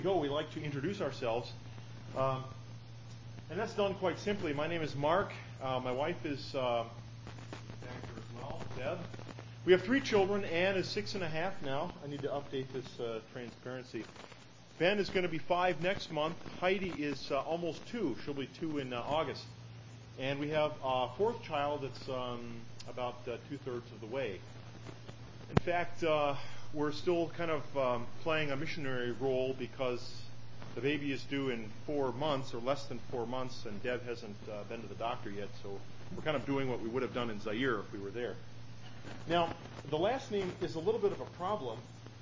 We like to introduce ourselves, and that's done quite simply. My name is Mark. My wife is back here as well, Deb. We have 3 children. Ann is 6.5 now. I need to update this transparency. Ben is going to be 5 next month. Heidi is almost 2. She'll be 2 in August. And we have a 4th child that's about 2/3 of the way. In fact, we're still kind of playing a missionary role because the baby is due in 4 months or less than 4 months, and Deb hasn't been to the doctor yet, so we're kind of doing what we would have done in Zaire if we were there. Now, the last name is a little bit of a problem.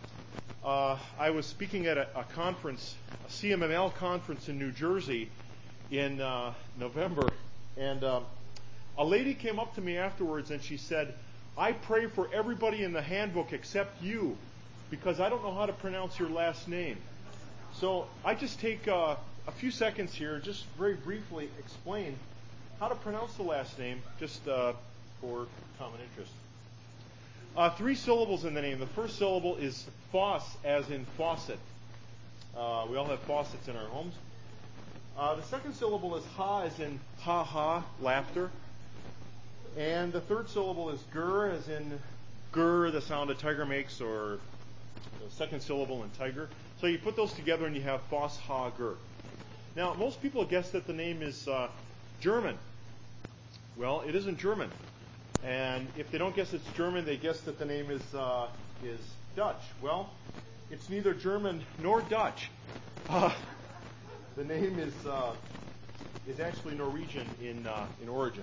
I was speaking at a conference, a CMML conference in New Jersey in November, and a lady came up to me afterwards and she said, "I pray for everybody in the handbook except you, because I don't know how to pronounce your last name." So I just take a few seconds here, just very briefly explain how to pronounce the last name, just for common interest. 3 syllables in the name. The first syllable is Foss, as in faucet. We all have faucets in our homes. The second syllable is Ha, as in ha-ha, laughter. And the third syllable is Gur, as in Gur, the sound a tiger makes, or the second syllable in tiger. So you put those together and you have Foss, Ha, Gur. Now, most people guess that the name is German. Well, it isn't German. And if they don't guess it's German, they guess that the name is Dutch. Well, it's neither German nor Dutch. The name is actually Norwegian in origin.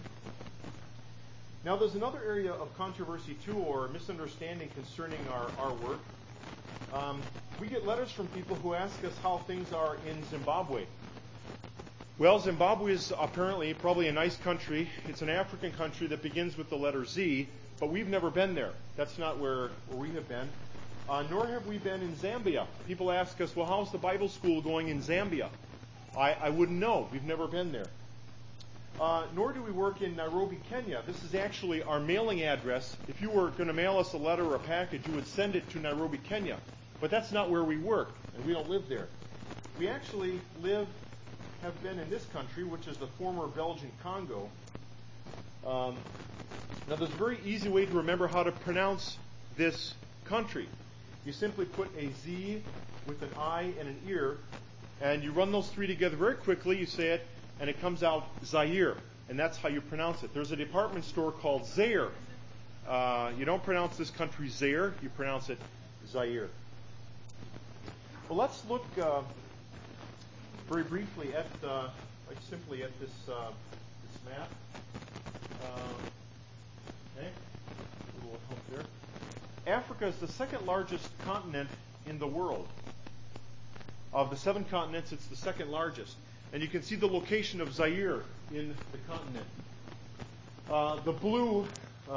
Now, there's another area of controversy, too, or misunderstanding concerning our work. We get letters from people who ask us how things are in Zimbabwe. Well, Zimbabwe is apparently probably a nice country. It's an African country that begins with the letter Z, but we've never been there. That's not where we have been. Nor have we been in Zambia. People ask us, well, how's the Bible school going in Zambia? I wouldn't know. We've never been there. Nor do we work in Nairobi, Kenya. This is actually our mailing address. If you were going to mail us a letter or a package, you would send it to Nairobi, Kenya. But that's not where we work, and we don't live there. We actually have been in this country, which is the former Belgian Congo. Now, there's a very easy way to remember how to pronounce this country. You simply put a Z with an I and an ear, and you run those 3 together very quickly. You say it, and it comes out Zaire, and that's how you pronounce it. There's a department store called Zaire. You don't pronounce this country Zaire, you pronounce it Zaire. Well, let's look very briefly at simply at this map. Okay, a little help there. Africa is the second largest continent in the world. Of the 7 continents, it's the second largest. And you can see the location of Zaire in the continent. The blue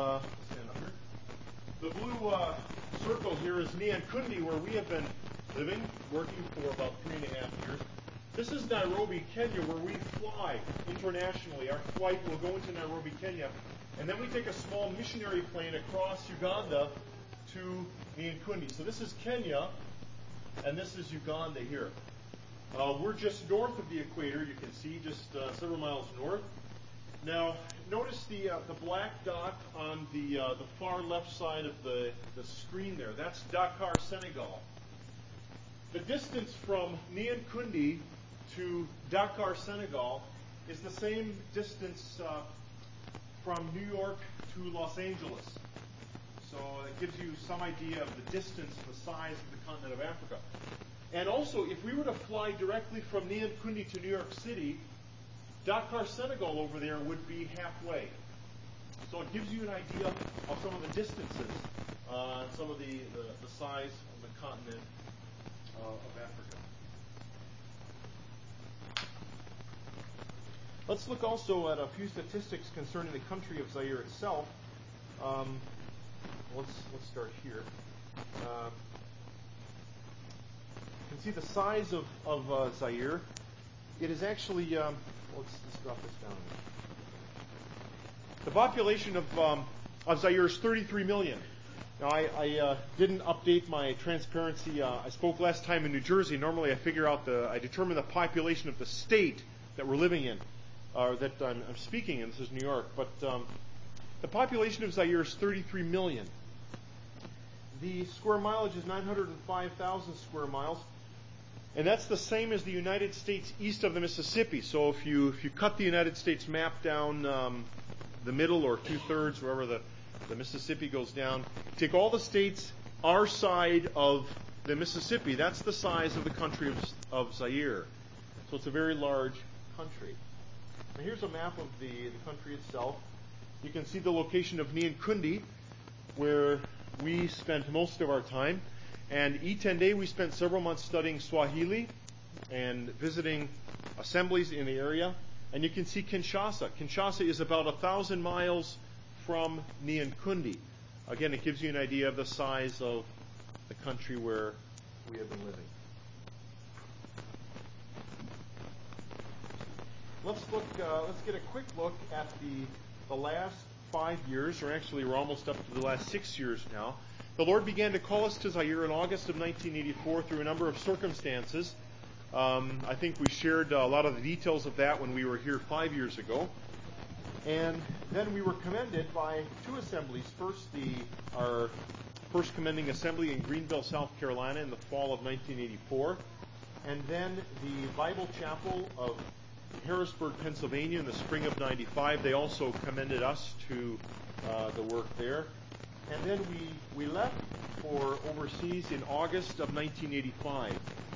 circle here is Nyankundi, where we have been living, working for about 3.5 years. This is Nairobi, Kenya, where we fly internationally. Our flight will go into Nairobi, Kenya, and then we take a small missionary plane across Uganda to Nyankundi. So this is Kenya, and this is Uganda here. We're just north of the equator, you can see, just several miles north. Now, notice the black dot on the far left side of the screen there. That's Dakar, Senegal. The distance from Nyankundi to Dakar, Senegal is the same distance from New York to Los Angeles. So it gives you some idea of the distance, the size of the continent of Africa. And also, if we were to fly directly from Nyankundi to New York City, Dakar, Senegal over there would be halfway. So it gives you an idea of some of the distances, some of the size of the continent of Africa. Let's look also at a few statistics concerning the country of Zaire itself. Let's start here. You can see the size of Zaire. It is actually, let's drop this down. The population of Zaire is 33 million. Now, I didn't update my transparency. I spoke last time in New Jersey. Normally, I determine the population of the state that we're living in, or that I'm speaking in. This is New York. But the population of Zaire is 33 million. The square mileage is 905,000 square miles. And that's the same as the United States east of the Mississippi. So if you cut the United States map down the middle or two-thirds, wherever the Mississippi goes down, take all the states our side of the Mississippi, that's the size of the country of Zaire. So it's a very large country. Now here's a map of the country itself. You can see the location of Nyankundi, where we spent most of our time. And Itende, we spent several months studying Swahili and visiting assemblies in the area. And you can see Kinshasa. Kinshasa is about 1,000 miles from Nyankundi. Again, it gives you an idea of the size of the country where we have been living. Let's get a quick look at the last 5 years, or actually we're almost up to the last 6 years now. The Lord began to call us to Zaire in August of 1984 through a number of circumstances. I think we shared a lot of the details of that when we were here 5 years ago. And then we were commended by 2 assemblies. First, our first commending assembly in Greenville, South Carolina in the fall of 1984. And then the Bible Chapel of Harrisburg, Pennsylvania in the spring of 95. They also commended us to the work there. And then we left for overseas in August of 1985.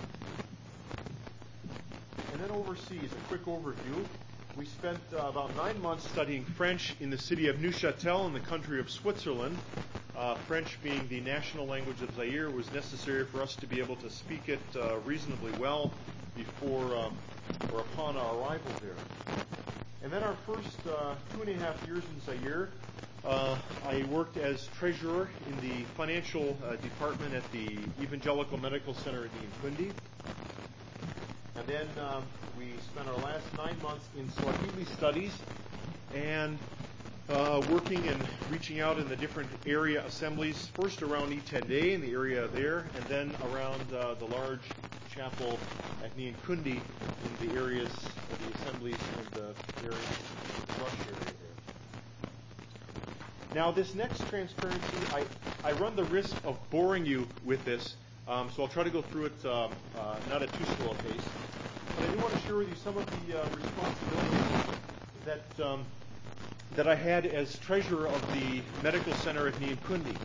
And then overseas, a quick overview. We spent about 9 months studying French in the city of Neuchâtel in the country of Switzerland. French being the national language of Zaire, was necessary for us to be able to speak it reasonably well before or upon our arrival there. And then our first 2.5 years in Zaire, I worked as treasurer in the financial department at the Evangelical Medical Center in Nyankundi. And then we spent our last 9 months in Swahili studies and working and reaching out in the different area assemblies, first around Itende in the area there, and then around the large chapel at Nyankundi in the areas of the assemblies and the area, the brush area there. Now, this next transparency, I run the risk of boring you with this, so I'll try to go through it not at too slow a pace. But I do want to share with you some of the responsibilities that I had as treasurer of the medical center at Nyankundi.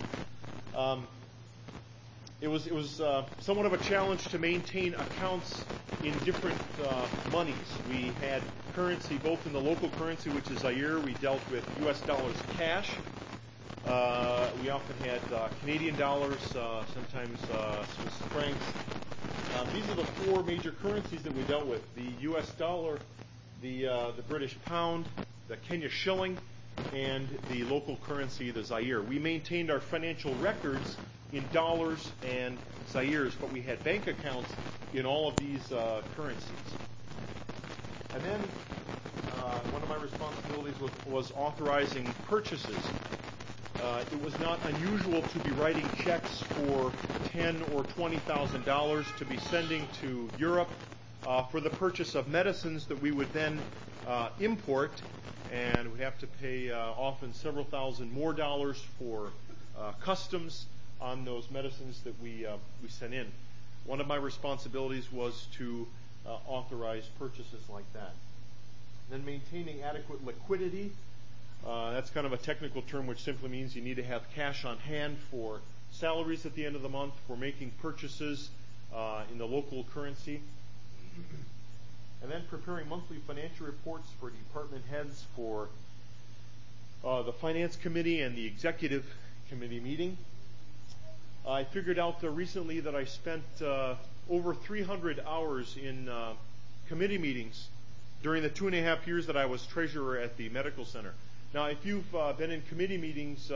It was somewhat of a challenge to maintain accounts in different monies. We had currency both in the local currency, which is Zaire. We dealt with U.S. dollars cash. We often had Canadian dollars, sometimes Swiss francs. These are the 4 major currencies that we dealt with: the U.S. dollar, the British pound, the Kenya shilling, and the local currency, the Zaire. We maintained our financial records in dollars and Zaires, but we had bank accounts in all of these currencies. And then one of my responsibilities was authorizing purchases. It was not unusual to be writing checks for $10,000 or $20,000 to be sending to Europe for the purchase of medicines that we would then import, and we'd have to pay often several thousand more dollars for customs on those medicines that we sent in. One of my responsibilities was to authorize purchases like that. Then maintaining adequate liquidity. That's kind of a technical term which simply means you need to have cash on hand for salaries at the end of the month, for making purchases in the local currency. And then preparing monthly financial reports for department heads for the finance committee and the executive committee meeting. I figured out recently that I spent over 300 hours in committee meetings during the 2.5 years that I was treasurer at the medical center. Now, if you've been in committee meetings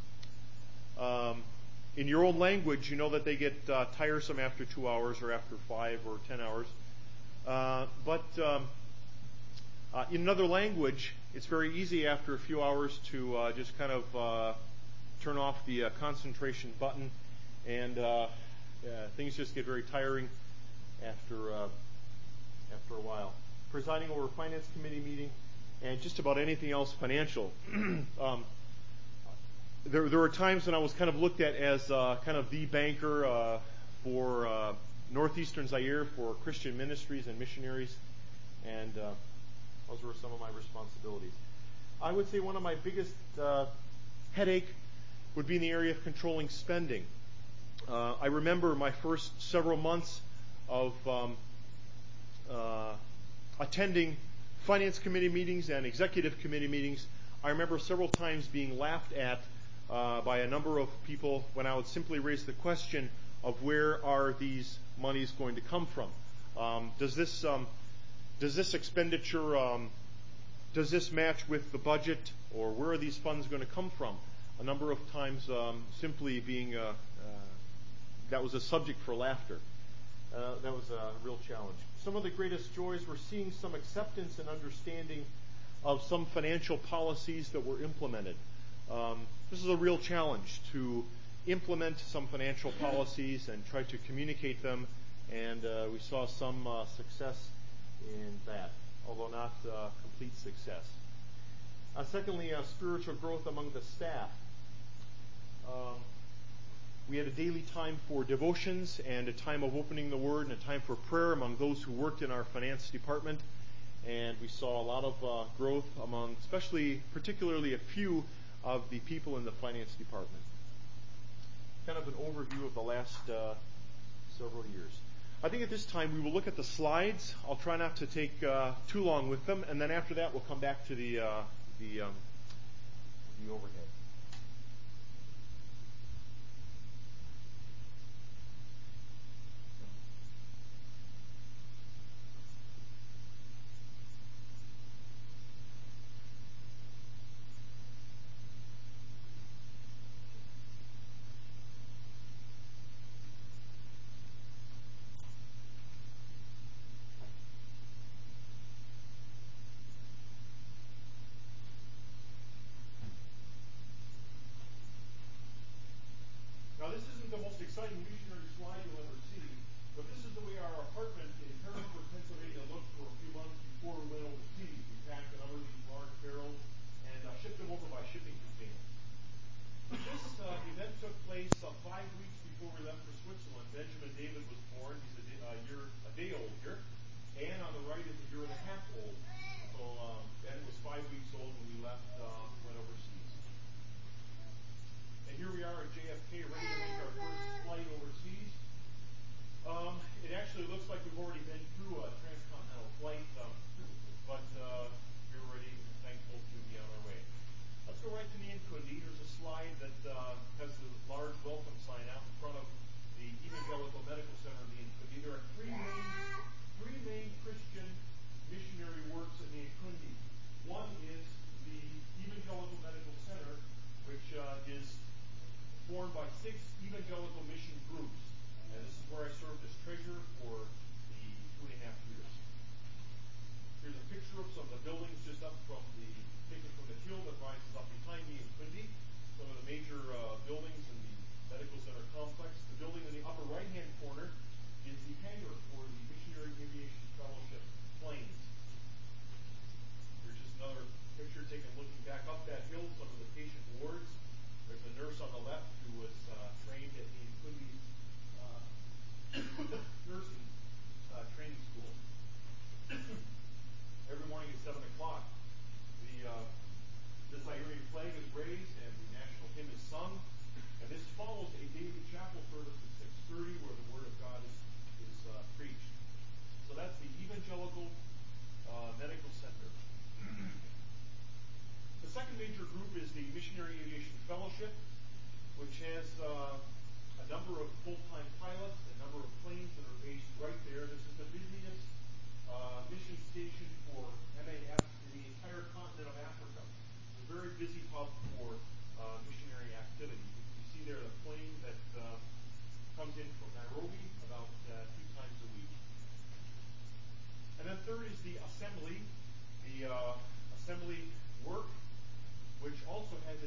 in your own language, you know that they get tiresome after 2 hours or after 5 or 10 hours. But in another language, it's very easy after a few hours to just kind of turn off the concentration button, and things just get very tiring after a while. Presiding over a finance committee meeting and just about anything else financial. There were times when I was kind of looked at as kind of the banker for northeastern Zaire for Christian ministries and missionaries, and those were some of my responsibilities. I would say one of my biggest headache would be in the area of controlling spending. I remember my first several months of attending finance committee meetings and executive committee meetings. I remember several times being laughed at by a number of people when I would simply raise the question of where are these monies going to come from? Does this expenditure, does this match with the budget, or where are these funds going to come from? A number of times simply being, that was a subject for laughter. That was a real challenge. Some of the greatest joys were seeing some acceptance and understanding of some financial policies that were implemented. This is a real challenge to implement some financial policies and try to communicate them, and we saw some success in that, although not complete success. Secondly, spiritual growth among the staff. We had a daily time for devotions and a time of opening the Word and a time for prayer among those who worked in our finance department, and we saw a lot of growth among, particularly a few of the people in the finance department. Kind of an overview of the last several years. I think at this time we will look at the slides. I'll try not to take too long with them, and then after that we'll come back to the overhead. Now, this isn't the most exciting missionary slide you'll ever see, but this is the way our apartment in Harrisburg, Pennsylvania looked for a few months before we went overseas. We packed a number of these large barrels and shipped them over by shipping container. This event took place 5 weeks before we left for Switzerland. Benjamin David was born. He's a day old here. Anne on the right is a year and a half old. So Ben was 5 weeks old when we went overseas. And here we are at JFK, ready to make our first flight overseas. It actually looks like we've already been through a transcontinental flight, but we're ready and thankful to be on our way. Let's go right to the Nkundi. There's a slide that has the large welcome sign out in front of the Evangelical Medical Center of the Nkundi. There are three main Christian missionary works in the Nkundi. One is the Evangelical Medical Center, which is formed by 6 evangelical mission groups. And this is where I served as treasurer for the 2.5 years. Here's a picture of some of the buildings just taken from the hill that rises up behind me in Nkundi. Some of the major buildings in the medical center complex. The building in the upper right-hand corner is the hangar for the Missionary Aviation Fellowship planes. Here's just another picture taken looking back up that hill, some of the patient wards. There's a nurse on the left who was trained at the Nkundi nursing training school. Every morning at 7 o'clock, the Zairean flag is raised and the national hymn is sung. And this follows a daily chapel service at 6:30 where the Word of God is preached. So that's the Evangelical Medical Center. The second major group is the Missionary Aviation Fellowship, which has a number of full-time pilots, a number of planes that are based right there. This is the busiest mission station for MAF in the entire continent of Africa. It's a very busy hub for missionary activity. You see there the plane that comes in from Nairobi about 2 times a week. And then third is the assembly work, which also has its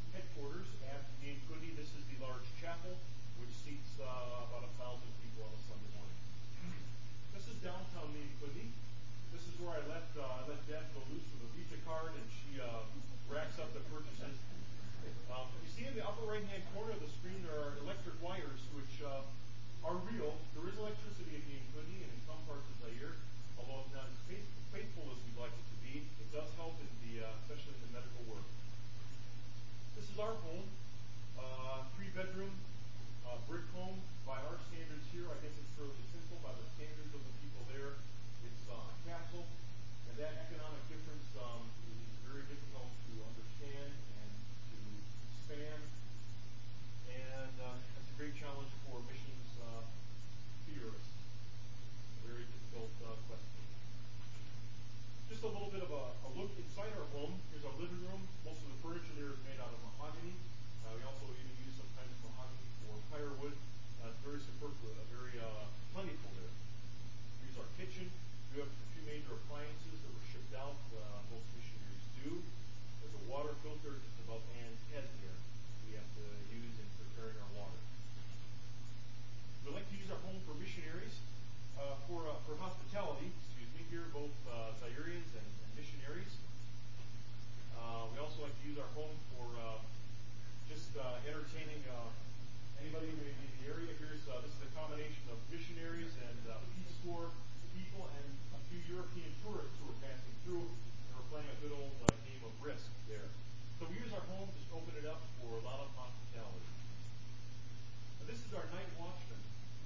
headquarters at the Kootenai. This is the large chapel, which seats about 1,000 people on a Sunday morning. This is downtown Maine Kootenai. This is where I let Deb go loose with a Visa card, and she racks up the purchases. You see in the upper right-hand corner of the screen there are electric wires, which are real. There is electricity in Maine Kootenai and in some parts of Zaire, although it's not as faithful as we'd like it to be. It does help in especially in the medical work. This is our home, 3-bedroom brick home. By our standards here, I guess it's fairly simple. By the standards of the people there, it's a castle, and that economic difference is very difficult to understand and to span, and it's a great challenge for missions theorists. A very difficult question. Just a little bit of a look inside our home. Here's our living room. Most of the furniture there is made out of mahogany. We also even use sometimes mahogany for firewood. It's very superfluous, very plentiful there. Here's our kitchen. We have a few major appliances that were shipped out. Most missionaries do. There's a water filter just above Anne's head there we have to use in preparing our water. We like to use our home for missionaries, for hospitality. Excuse me. Here, both Zaireans and missionaries. We also like to use our home for just entertaining anybody who may be in the area. Here's this is a combination of missionaries and Peace Corps people and a few European tourists who are passing through, and we're playing a good old game of Risk there. So we use our home, just open it up for a lot of hospitality. Now, this is our night watchman.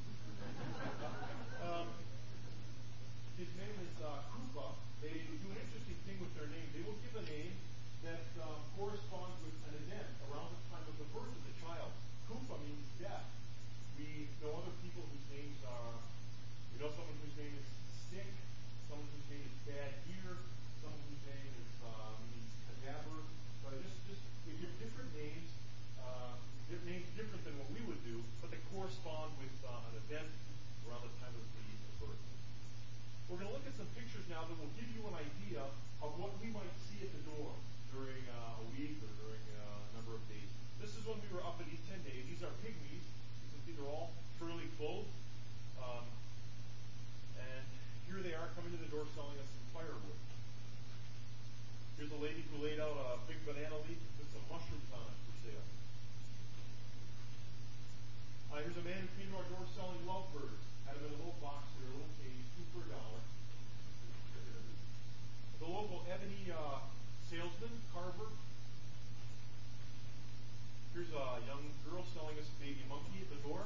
His name is Krupa. They do an interesting thing with their name. They will give a name that corresponds with an event around the time of the birth of the child. Krupa means death. We know other people whose names are, we know someone whose name is sick, someone whose name is bad year, someone whose name is means cadaver. So just we give different names, names different than what we would do, but they correspond with an event around the time of the birth. We're going to look at some pictures now that will give you an idea of what we might see at the door during a week or during a number of days. This is when we were up at East 10 Days. These are pygmies. You can see they're all furry clothed. And here they are coming to the door selling us some firewood. Here's a lady who laid out a big banana leaf with some mushrooms on it for sale. Here's a man who came to our door selling lovebirds. Had them in a little box here, a little cage, 2 for $1. The local ebony salesman, carver. Here's a young girl selling us a baby monkey at the door.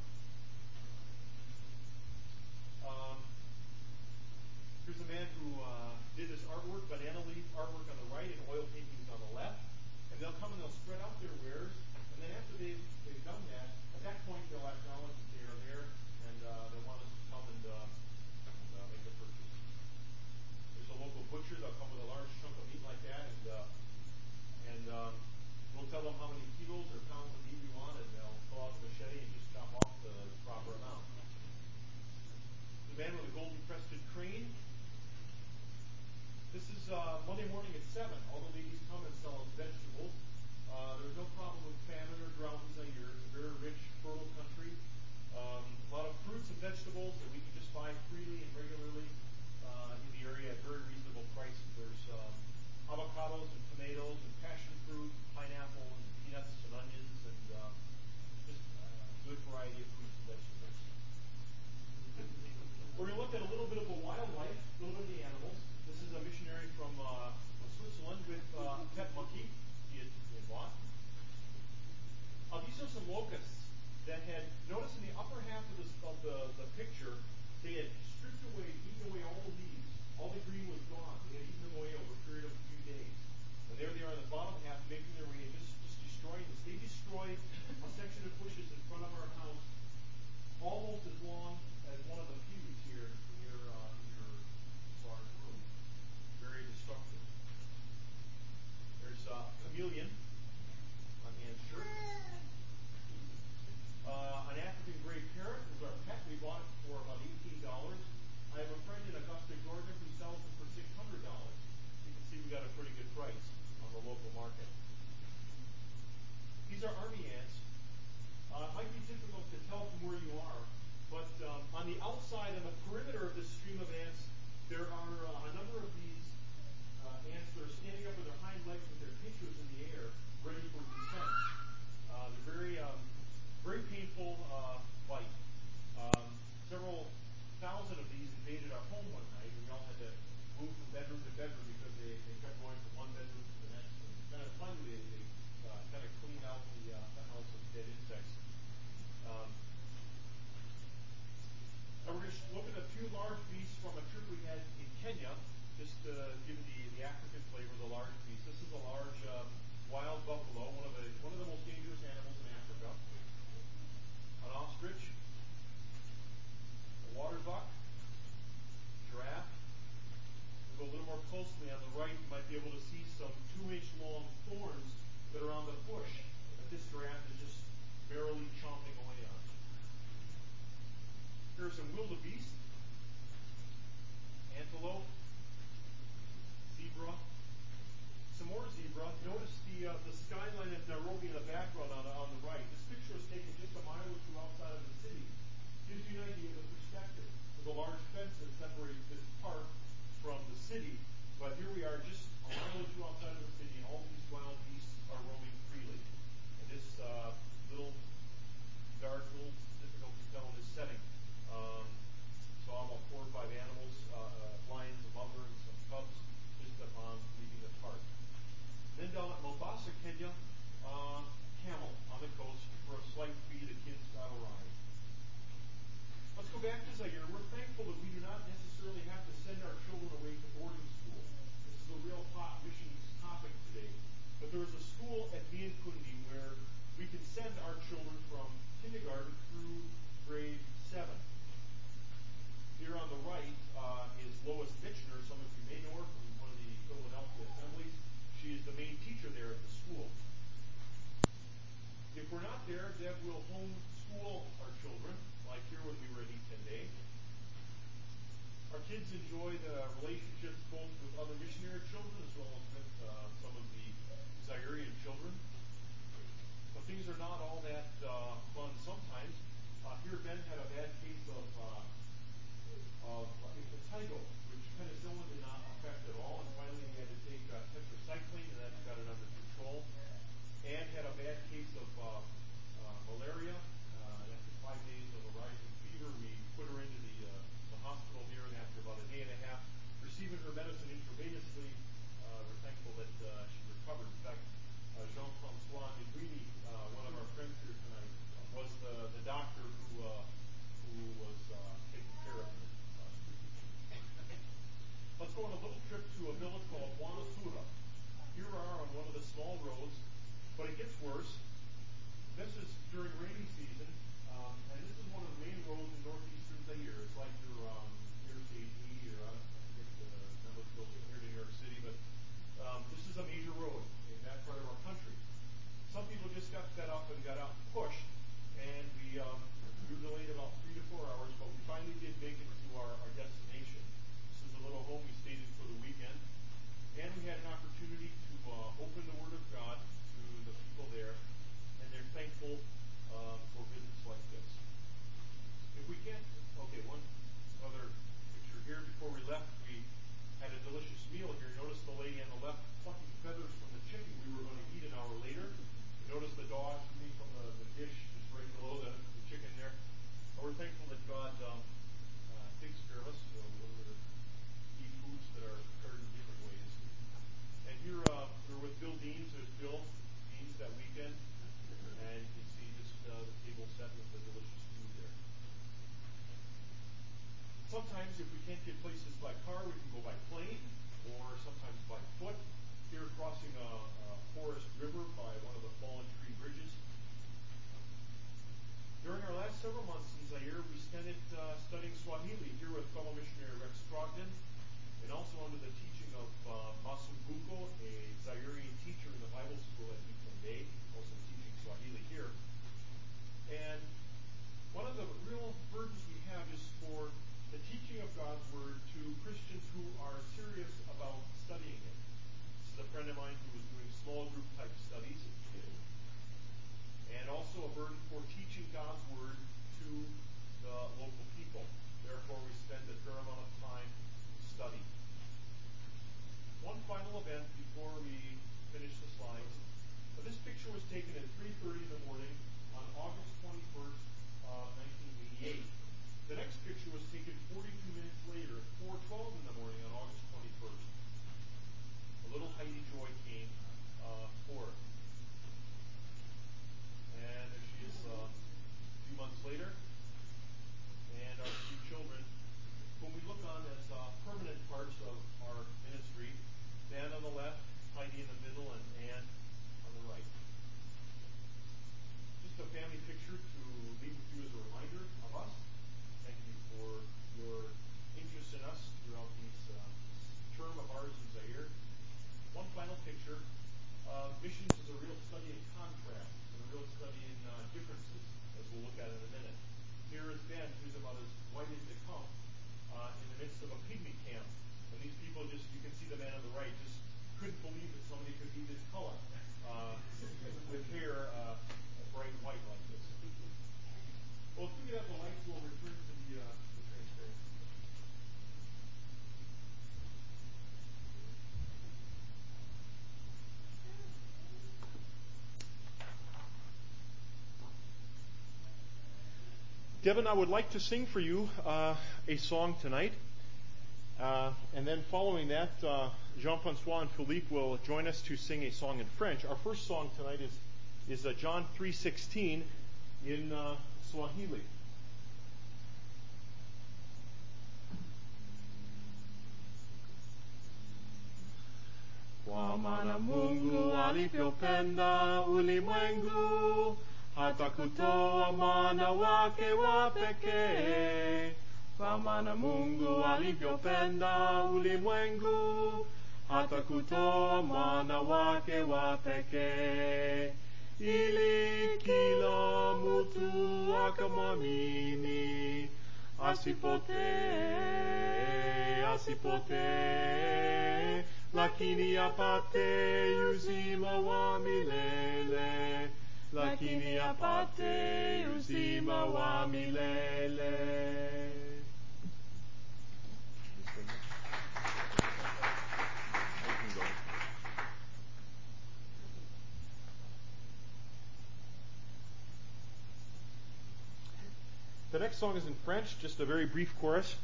Here's a man who did this artwork, banana leaf artwork on the right and oil paintings on the left. And they'll come and they'll spread out their wares. And then after they've done that, at that point they'll acknowledge that they are there and they want us to come and make a purchase. There's a local butcher. They'll come with a large chunk of meat like that, and we'll tell them how many kilos or pounds of meat we want, and they'll pull out the machete and just chop off the proper amount. The man with a golden crested crane. This is Monday morning at 7. All the ladies come and sell us vegetables. There's no problem with famine or drought in Zaire. It's a very rich, fertile country. A lot of fruits and vegetables that we can just buy freely and regularly in the area at very reasonable prices. There's avocados and tomatoes and passion fruit, and pineapple and peanuts and onions and just a good variety of fruits and vegetables. We're going to look at a little bit of the wildlife, a little bit of the animals. This is a missionary from Switzerland with a pet monkey he had bought. These are some locusts that had, notice in the upper half of the picture, they had stripped away, eaten away all the leaves. All the green was gone. They had eaten them away over a period of a few days. And there they are on the bottom half, making their way and just destroying this. They destroyed a section of bushes in front of our house, almost as long as one of the pews here in your large room. Very destructive. There's a chameleon on Anne's shirt. An African gray parrot was our pet. We bought it for about $18. I have a friend in Augusta, Georgia, who sells them for $600. You can see we got a pretty good price on the local market. outside on the perimeter of this stream of ants, there are a number of these ants that are standing up with their hind legs with their pinchers in the air, ready for descent. They're very painful bite. Several thousand of these invaded our home one night, and we all had to move from bedroom to bedroom because they kept going from one bedroom to the next. And it's kind of fun. They kind of clean out the house of dead insects. And we're going to look at a few large beasts from a trip we had in Kenya, just to give the African flavor of the large beast. This is a large wild buffalo, one of the most dangerous animals in Africa. An ostrich, a water buck, giraffe. We'll go a little more closely on the right. You might be able to see some 2-inch long thorns that are on the bush that this giraffe is just barely chomping away on. Here are some wildebeest, antelope, zebra, some more zebra. Notice the skyline of Nairobi in the background on the right. This picture was taken just a mile or two outside of the city. Gives you an idea of the perspective. There's a large fence that separates this park from the city, but here we are just a mile or two outside of the city, and all these wild beasts are roaming freely. And this little dark, little difficult to tell in this setting. Saw about 4 or 5 animals, lions, a mother, and some cubs just upon leaving the park. Then down at Mombasa, Kenya, camel on the coast for a slight fee to kids on a ride. Let's go back to Zaire. We're thankful that we do not necessarily have to send our children away to boarding school. This is a real hot missions topic today. But there is a school at Biankundi where we can send our children from kindergarten through grade 7. Here on the right is Lois Mitchner. Some of you may know her from one of the Philadelphia assemblies. She is the main teacher there at the school. If we're not there, Deb will homeschool our children, like here when we were at Eton Day. Our kids enjoy the relationships both with other missionary children as well as with some of the Zairean children. But things are not all that fun sometimes. Here Ben had a bad case of impetigo, which penicillin did not affect at all, and finally he had to take tetracycline, and that got it under control. Anne had a bad case of malaria, and after 5 days of a rising fever, we put her into the hospital here, and after about a day and a half receiving her medicine intravenously, we're thankful that she recovered. In fact, Jean-Francois Negrini, one of our friends here tonight, was the doctor who was taking care of her. Let's go on a little trip to a village called Wanasura. Here we are on one of the small roads, but it gets worse. This is during rainy season, and this is one of the main roads in northeastern Zaire. It's like your Interstate 80, or I forget the number that goes from here to New York City, but this is a major road in that part of our country. Some people just got fed up and got out and pushed, and we were delayed about 3 to 4 hours, but we finally did make it to our destination. This is a little home we stayed in for the weekend, and we had an opportunity to open the Word of God to the people there, and they're thankful for visits like this. If we can't, one other picture here. Before we left, we had a delicious meal here. Notice the lady on the left plucking feathers from the chicken we were going to eat an hour later. Notice the dog eating from the dish just right below the chicken there. And we're thankful that God takes care of us when we eat foods that are prepared in different ways. And here we're with Bill Deans. There's Bill Deans that weekend. And you can see just the table set with the delicious food there. Sometimes if we can't get places by car, we can go by plane or sometimes by foot. Here crossing a forest river by one of the fallen tree bridges. During our last several months in Zaire, we spent it studying Swahili here with fellow missionary Rex Trogdon, and also under the teaching of Masumbuko, a Zairean teacher in the Bible school at Eton Day, also teaching Swahili here. And one of the real burdens we have is for the teaching of God's Word to Christians who are serious about studying it. This is a friend of mine who was doing small group type studies, and also a burden for teaching God's Word to the local people. Therefore, we spend a fair amount of time studying. One final event before we finish the slides. This picture was taken at 3:30 in the morning on August 21st, 1988. The next picture was taken 42 minutes later at 4:12 in the morning on August 21st. A little Heidi Joy came for it. And there she is a few months later. And our two children, whom we look on as permanent parts of our ministry. Dan on the left, Heidi in the middle, and Ann on the right. Just a family picture to leave with you as a reminder of us. Thank you for your interest in us throughout this term of ours in Zaire. One final picture. Missions is a real study in contrast and a real study in differences, as we'll look at in a minute. Here is Ben, who's about as white as they come, in the midst of a pygmy camp. And these people just, you can see the man on the right, just couldn't believe that somebody could be this color, with hair bright white like this. Well, if we could have the lights, we'll return to the transparency. Devin, I would like to sing for you a song tonight. And then following that, Jean-Francois and Philippe will join us to sing a song in French. Our first song tonight is John 3:16 in Swahili. Kwa maana Mungu alivyopenda ulimwengu hata kutoa mwana wake wa pekee. Kwa maana Mungu alivyopenda ulimwengu hata kutoa mwana wake wa pekee, ili kila mtu akamwamini asipotee, lakini apate uzima wa milele. Lakini apate uzima wa milele. The next song is in French, just a very brief chorus.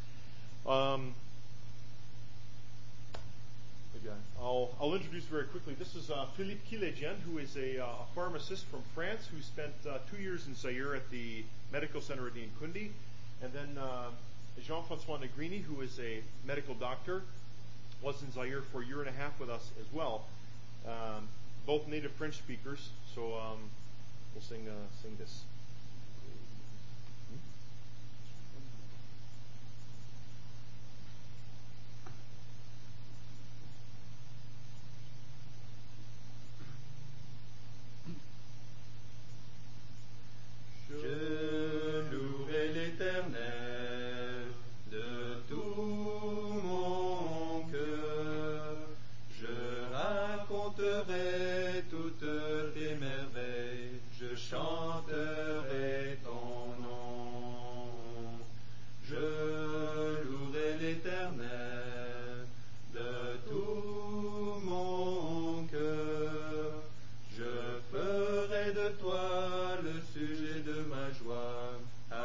I'll introduce very quickly. This is Philippe Kiledjian, who is a pharmacist from France who spent 2 years in Zaire at the medical center at Nkundi. And then Jean-Francois Negrini, who is a medical doctor, was in Zaire for a year and a half with us as well. Both native French speakers, so we'll sing this. Je louerai l'Éternel de tout mon cœur. Je raconterai toutes tes merveilles. Je chanterai ton nom. Je louerai l'Éternel de tout mon cœur. Je ferai de toi le sujet de ma joie.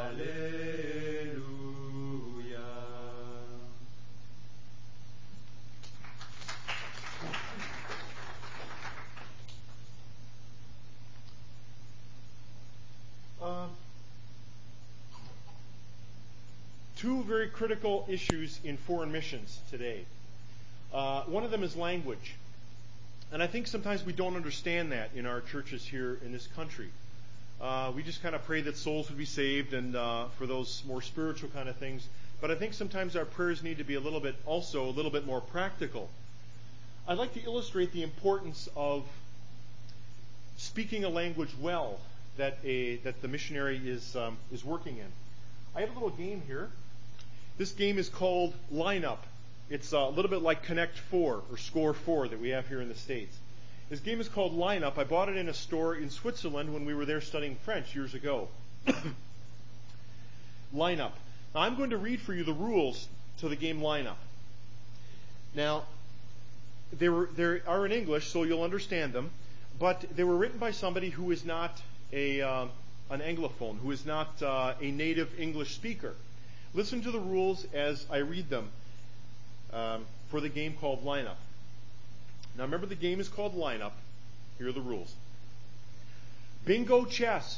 Alléluia. Two very critical issues in foreign missions today. One of them is language. And I think sometimes we don't understand that in our churches here in this country. We just kind of pray that souls would be saved and for those more spiritual kind of things. But I think sometimes our prayers need to be a little bit more practical. I'd like to illustrate the importance of speaking a language well that the missionary is working in. I have a little game here. This game is called Line Up. It's a little bit like Connect 4 or Score 4 that we have here in the States. This game is called Line Up. I bought it in a store in Switzerland when we were there studying French years ago. Line Up. Now, I'm going to read for you the rules to the game lineup. Now, they are in English, so you'll understand them, but they were written by somebody who is not an Anglophone, who is not a native English speaker. Listen to the rules as I read them for the game called Lineup. Now, remember, the game is called Lineup. Here are the rules. Bingo chess.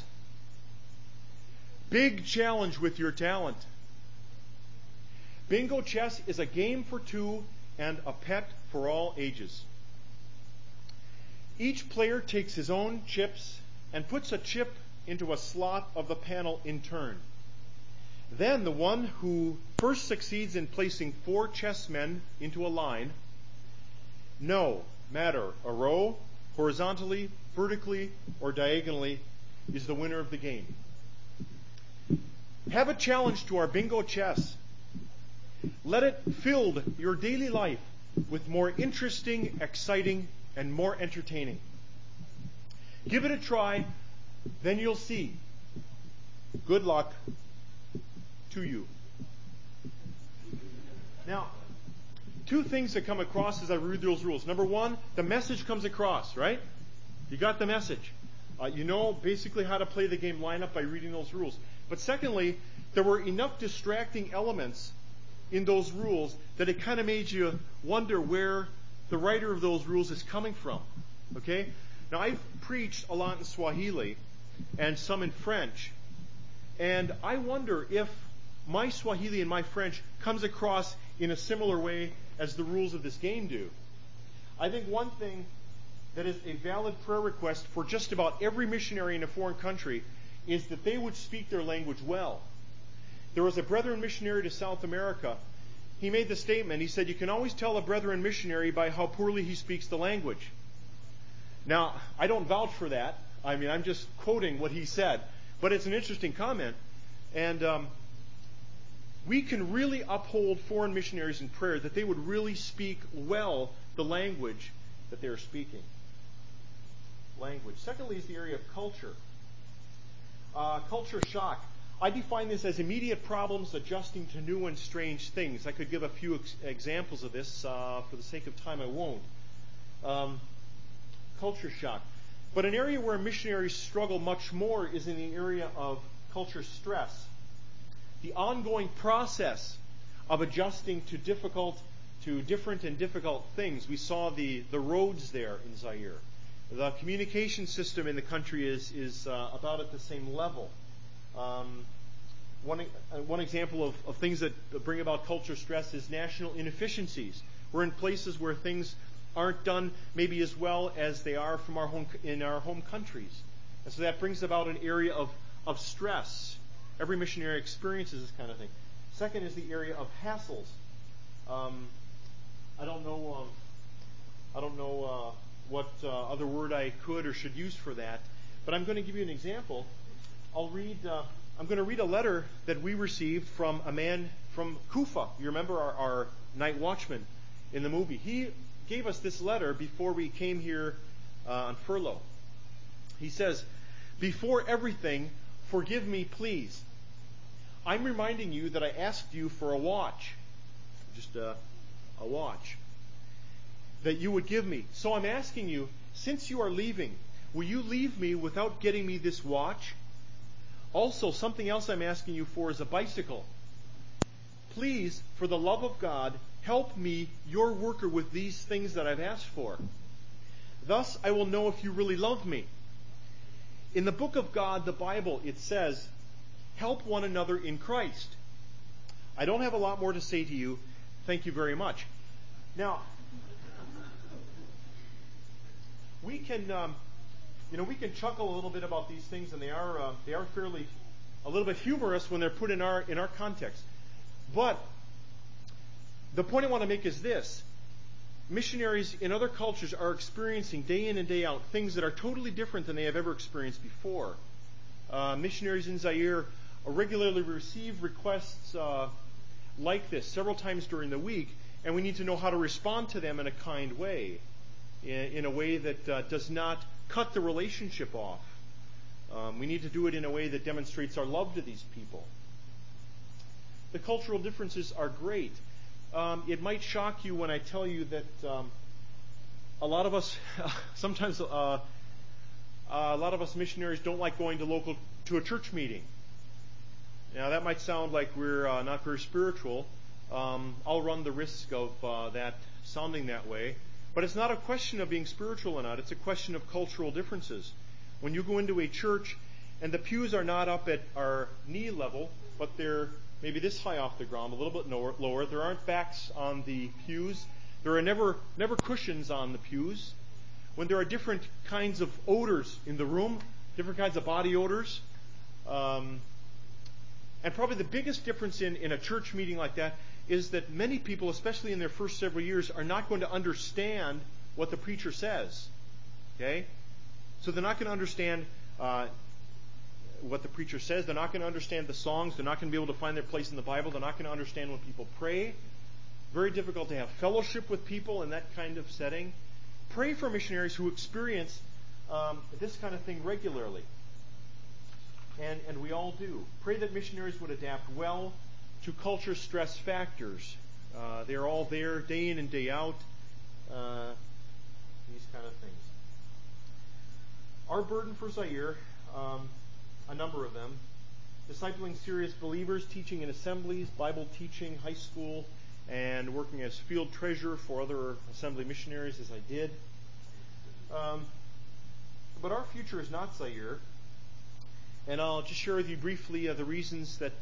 Big challenge with your talent. Bingo chess is a game for two and a pet for all ages. Each player takes his own chips and puts a chip into a slot of the panel in turn. Then the one who first succeeds in placing 4 chessmen into a line, no matter a row, horizontally, vertically, or diagonally, is the winner of the game. Have a challenge to our bingo chess. Let it fill your daily life with more interesting, exciting, and more entertaining. Give it a try, then you'll see. Good luck to you. Now, 2 things that come across as I read those rules. Number 1, the message comes across, right? You got the message. You know basically how to play the game lineup by reading those rules. But secondly, there were enough distracting elements in those rules that it kind of made you wonder where the writer of those rules is coming from. Okay? Now, I've preached a lot in Swahili and some in French, and I wonder if my Swahili and my French comes across in a similar way as the rules of this game do. I think one thing that is a valid prayer request for just about every missionary in a foreign country is that they would speak their language well. There was a brethren missionary to South America. He made the statement, he said, you can always tell a brethren missionary by how poorly he speaks the language. Now, I don't vouch for that. I mean, I'm just quoting what he said. But it's an interesting comment. And we can really uphold foreign missionaries in prayer that they would really speak well the language that they're speaking. Language. Secondly is the area of culture. Culture shock. I define this as immediate problems adjusting to new and strange things. I could give a few examples of this. For the sake of time, I won't. Culture shock. But an area where missionaries struggle much more is in the area of culture stress. The ongoing process of adjusting to different and difficult things. We saw the roads there in Zaire. The communication system in the country is about at the same level. One example of things that bring about culture stress is national inefficiencies. We're in places where things aren't done maybe as well as they are in our home countries. And so that brings about an area of stress. Every missionary experiences this kind of thing. Second is the area of hassles. I don't know what other word I could or should use for that, but I'm going to give you an example. I'm going to read a letter that we received from a man from Kufa. You remember our night watchman in the movie. He gave us this letter before we came here on furlough. He says, before everything, forgive me, please. I'm reminding you that I asked you for a watch. Just a watch. That you would give me. So I'm asking you, since you are leaving, will you leave me without getting me this watch? Also, something else I'm asking you for is a bicycle. Please, for the love of God, help me, your worker, with these things that I've asked for. Thus, I will know if you really love me. In the book of God, the Bible, it says, help one another in Christ. I don't have a lot more to say to you. Thank you very much. Now, we can chuckle a little bit about these things, and they are fairly a little bit humorous when they're put in our context. But the point I want to make is this. Missionaries in other cultures are experiencing day in and day out things that are totally different than they have ever experienced before. Missionaries in Zaire regularly receive requests like this several times during the week, and we need to know how to respond to them in a kind way, in a way that does not cut the relationship off. We need to do it in a way that demonstrates our love to these people. the cultural differences are great. It might shock you when I tell you that a lot of us, sometimes a lot of us missionaries don't like going to a church meeting. Now that might sound like we're not very spiritual. I'll run the risk of that sounding that way. But it's not a question of being spiritual or not. It's a question of cultural differences. When you go into a church and the pews are not up at our knee level, but they're maybe this high off the ground, a little bit lower. There aren't backs on the pews. There are never cushions on the pews. When there are different kinds of odors in the room, different kinds of body odors, and probably the biggest difference in a church meeting like that is that many people, especially in their first several years, are not going to understand what the preacher says. Okay? So they're not going to understand what the preacher says. They're not going to understand the songs. They're not going to be able to find their place in the Bible. They're not going to understand when people pray. Very difficult to have fellowship with people in that kind of setting. Pray for missionaries who experience this kind of thing regularly. And we all do. Pray that missionaries would adapt well to culture stress factors. They're all there day in and day out. These kind of things. Our burden for Zaire, a number of them, discipling serious believers, teaching in assemblies, Bible teaching, high school, and working as field treasurer for other assembly missionaries as I did. But our future is not Zaire. And I'll just share with you briefly the reasons that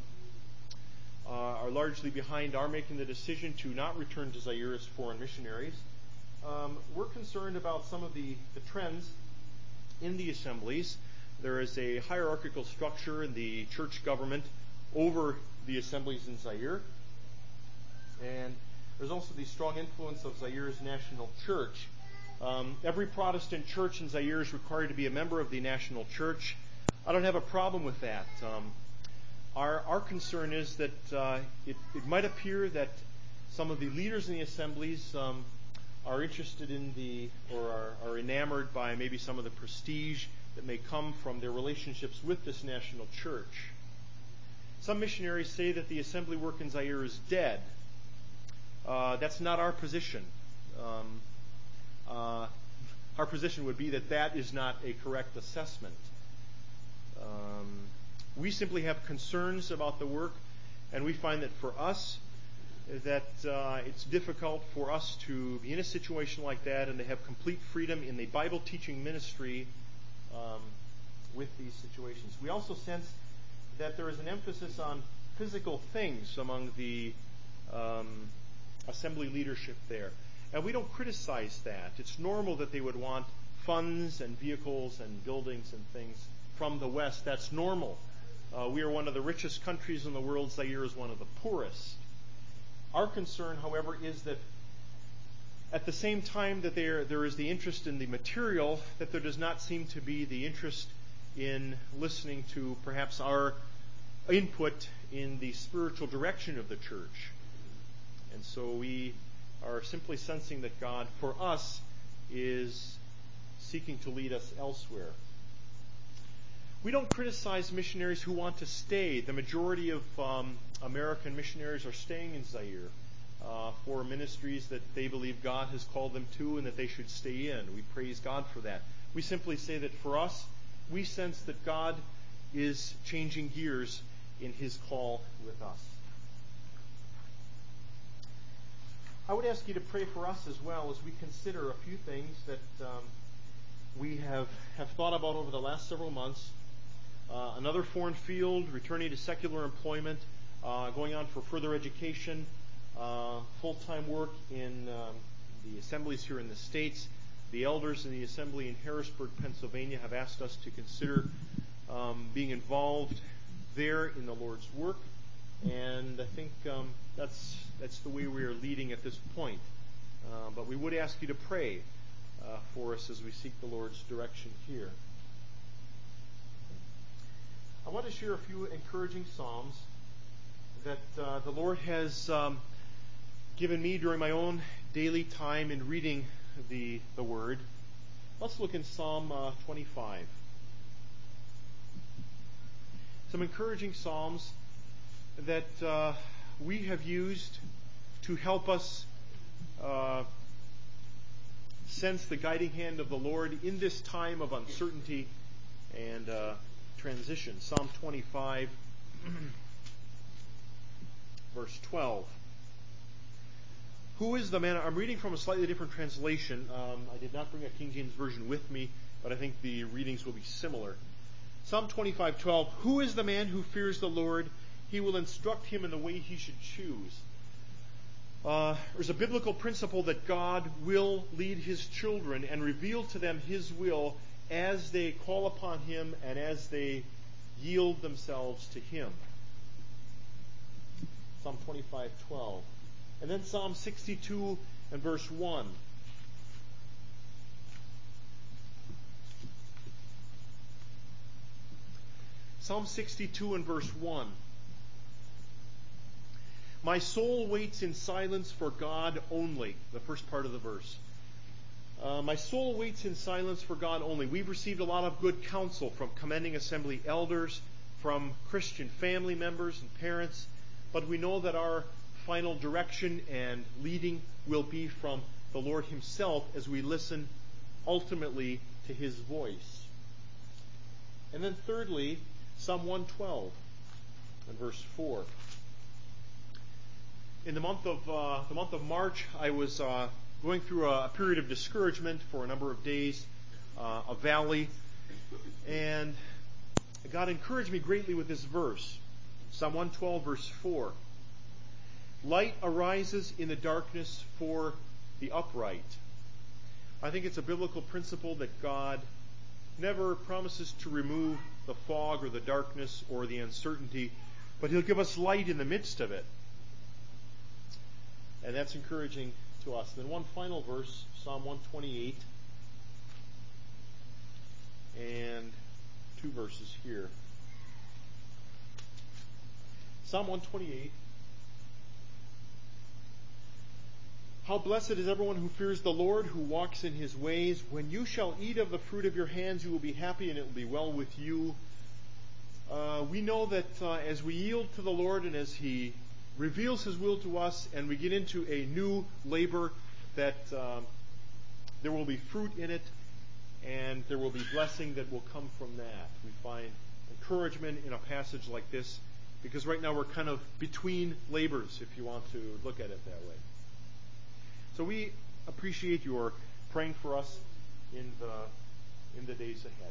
are largely behind our making the decision to not return to Zaire as foreign missionaries. We're concerned about some of the trends in the assemblies. There is a hierarchical structure in the church government over the assemblies in Zaire. And there's also the strong influence of Zaire's national church. Every Protestant church in Zaire is required to be a member of the national church. I don't have a problem with that. Our concern is that it might appear that some of the leaders in the assemblies are interested in or are enamored by maybe some of the prestige that may come from their relationships with this national church. Some missionaries say that the assembly work in Zaire is dead. That's not our position. Our position would be that is not a correct assessment. We simply have concerns about the work, and we find that for us, that it's difficult for us to be in a situation like that and to have complete freedom in the Bible teaching ministry with these situations. We also sense that there is an emphasis on physical things among the assembly leadership there. And we don't criticize that. It's normal that they would want funds and vehicles and buildings and things from the West. That's normal. We are one of the richest countries in the world. Zaire is one of the poorest. Our concern, however, is that at the same time that there is the interest in the material, that there does not seem to be the interest in listening to perhaps our input in the spiritual direction of the church. And so we are simply sensing that God, for us, is seeking to lead us elsewhere. We don't criticize missionaries who want to stay. The majority of American missionaries are staying in Zaire for ministries that they believe God has called them to and that they should stay in. We praise God for that. We simply say that for us, we sense that God is changing gears in His call with us. I would ask you to pray for us as well as we consider a few things that we have thought about over the last several months. Another foreign field, returning to secular employment, going on for further education, full-time work in the assemblies here in the States. The elders in the assembly in Harrisburg, Pennsylvania have asked us to consider being involved there in the Lord's work. And I think that's the way we are leading at this point. But we would ask you to pray for us as we seek the Lord's direction here. I want to share a few encouraging psalms that the Lord has given me during my own daily time in reading the Word. Let's look in Psalm 25. Some encouraging psalms that we have used to help us sense the guiding hand of the Lord in this time of uncertainty and transition. Psalm 25, verse 12. Who is the man? I'm reading from a slightly different translation. I did not bring a King James Version with me, but I think the readings will be similar. Psalm 25:12. Who is the man who fears the Lord? He will instruct him in the way he should choose. There's a biblical principle that God will lead His children and reveal to them His will as they call upon Him and as they yield themselves to Him. Psalm 25:12. And then Psalm 62 and verse 1. Psalm 62 and verse 1. My soul waits in silence for God only. The first part of the verse. My soul waits in silence for God only. We've received a lot of good counsel from commending assembly elders, from Christian family members and parents, but we know that our final direction and leading will be from the Lord Himself as we listen ultimately to His voice. And then thirdly, Psalm 112 and verse 4. In the month of March, I was going through a period of discouragement for a number of days, a valley, and God encouraged me greatly with this verse, Psalm 112, verse 4. Light arises in the darkness for the upright. I think it's a biblical principle that God never promises to remove the fog or the darkness or the uncertainty, but He'll give us light in the midst of it. And that's encouraging to us. Then one final verse, Psalm 128, and two verses here. Psalm 128. How blessed is everyone who fears the Lord, who walks in His ways. When you shall eat of the fruit of your hands, you will be happy, and it will be well with you. We know that as we yield to the Lord and as He reveals His will to us and we get into a new labor, that there will be fruit in it and there will be blessing that will come from that. We find encouragement in a passage like this because right now we're kind of between labors, if you want to look at it that way. So we appreciate your praying for us in the days ahead.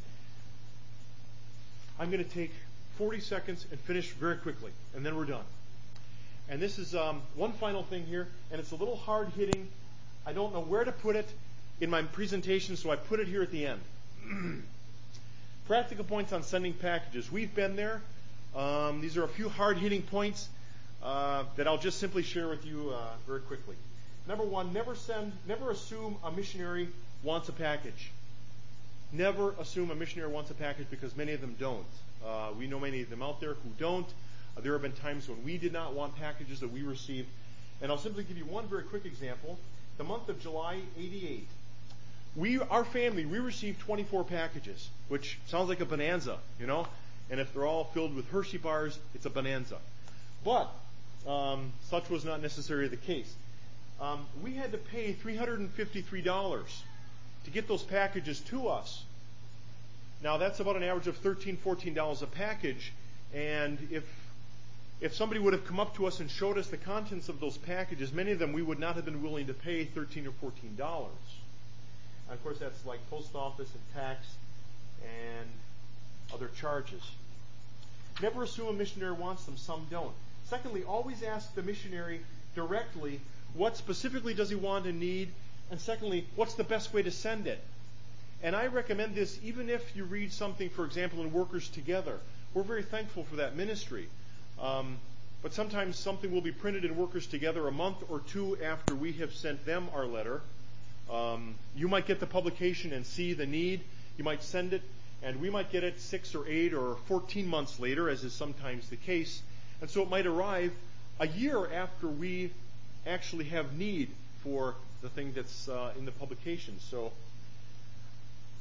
I'm going to take 40 seconds and finish very quickly, and then we're done. And this is one final thing here, and it's a little hard-hitting. I don't know where to put it in my presentation, so I put it here at the end. Practical points on sending packages. We've been there. These are a few hard-hitting points that I'll just simply share with you very quickly. Number one, never assume a missionary wants a package. Never assume a missionary wants a package because many of them don't. We know many of them out there who don't. There have been times when we did not want packages that we received. And I'll simply give you one very quick example. The month of July, 88. Our family, we received 24 packages, which sounds like a bonanza, you know? And if they're all filled with Hershey bars, it's a bonanza. But such was not necessarily the case. We had to pay $353 to get those packages to us. Now, that's about an average of $13, $14 a package. And if somebody would have come up to us and showed us the contents of those packages, many of them we would not have been willing to pay $13 or $14. And of course, that's like post office and tax and other charges. Never assume a missionary wants them. Some don't. Secondly, always ask the missionary directly what specifically does he want and need, and secondly, what's the best way to send it. And I recommend this even if you read something, for example, in Workers Together. We're very thankful for that ministry. But sometimes something will be printed in Workers Together a month or two after we have sent them our letter. You might get the publication and see the need. You might send it, and we might get it 6 or 8 or 14 months later, as is sometimes the case. And so it might arrive a year after we actually have need for the thing that's in the publication. So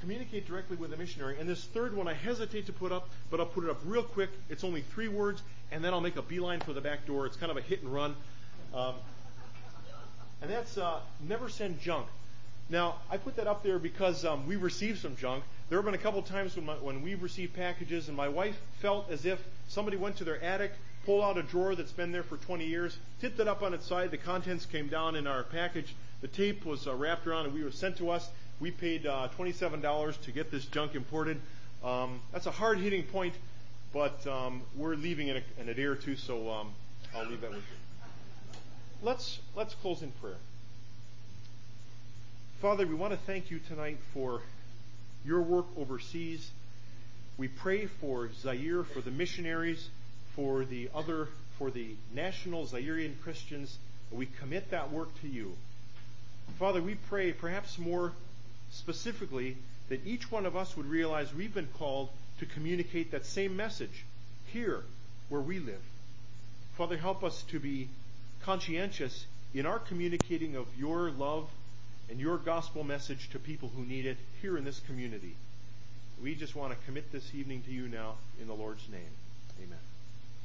communicate directly with a missionary. And this third one I hesitate to put up, but I'll put it up real quick. It's only 3 words, and then I'll make a beeline for the back door. It's kind of a hit and run. And that's never send junk. Now, I put that up there because we received some junk. There have been a couple times when we've received packages, and my wife felt as if somebody went to their attic, pulled out a drawer that's been there for 20 years, tipped it up on its side, the contents came down in our package, the tape was wrapped around, and we were sent to us. We paid $27 to get this junk imported. That's a hard-hitting point, but we're leaving in a day or two, so I'll leave that with you. Let's close in prayer. Father, we want to thank you tonight for your work overseas. We pray for Zaire, for the missionaries, for the national Zairean Christians. We commit that work to you. Father, we pray perhaps more specifically that each one of us would realize we've been called to communicate that same message here where we live. Father, help us to be conscientious in our communicating of your love and your gospel message to people who need it here in this community. We just want to commit this evening to you now in the Lord's name. Amen.